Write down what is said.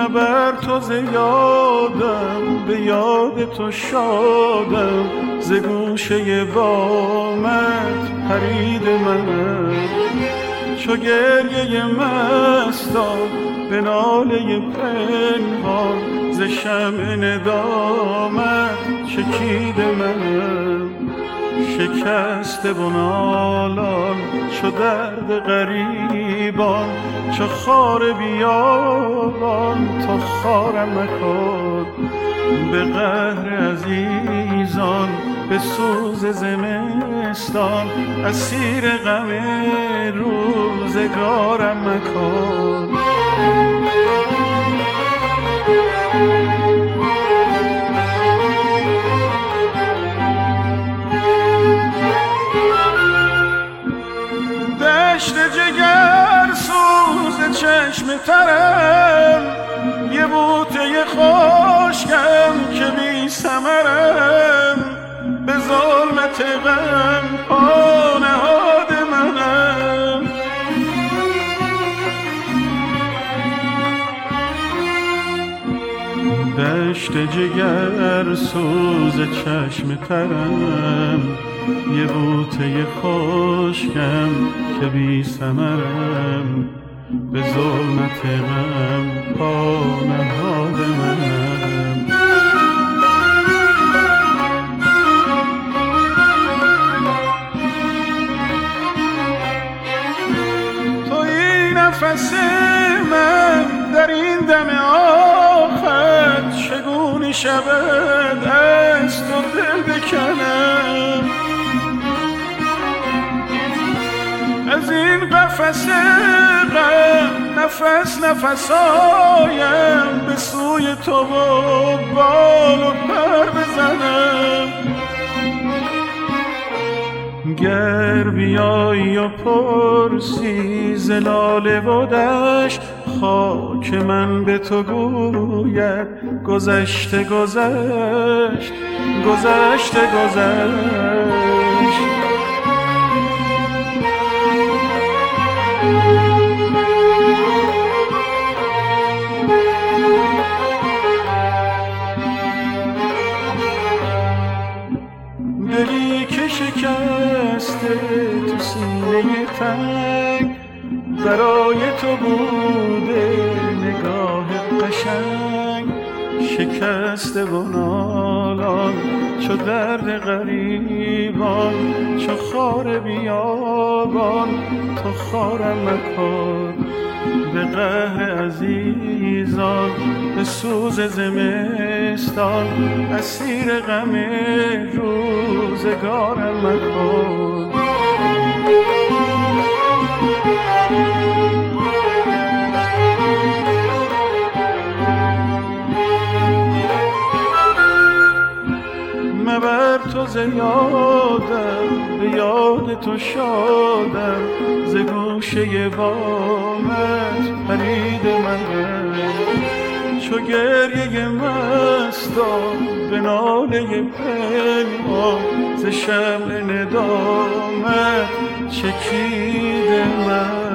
مبر تو ز یادم، به یاد تو شادم، ز گوشه بامت پرید من. چو گریه مستان به ناله پنهان، ز شمع ندامت چکید من. شکسته و نالان چو درد غریبان، چو خار بیابان تو خارم مکن. به قهر عزیزان به سوز زمستان، اسیر غم روزگارم مکن. دشت جگر سوز چشم ترم، یه بوته خشکم که بی ثمرم، به ظلمت غم پا نهاد منم. دشت جگر سوز چشم ترم، یه بوته خشکم که بی ثمرم، به ظلمت غم پا نهاد منم. تویی نفس من در این دم آخر، چگونه شود از تو دل بکنم. از این قفس غم نفس نفس آیم، به سوی تو و بال و پر بزنم. گر بیایی و پرسی ز لاله و دشت، خاک من به تو گوید گذشته گذشت، گذشته گذشت. دلی که شکسته تو سینه تنگ، برای تو بوده نگاه قشنگ. شکسته و نالان چو درد غریبان، چو خار بیابان تو خارم مکن. به قهر عزیزان به سوز زمستان، اسیر غم روزگارم مکن. مبر تو ز یادم، به یاد تو شادم، ز گوشه بامت پرید من. چو گریه مستان به ناله پنهان، ز شمع ندامت چکید من.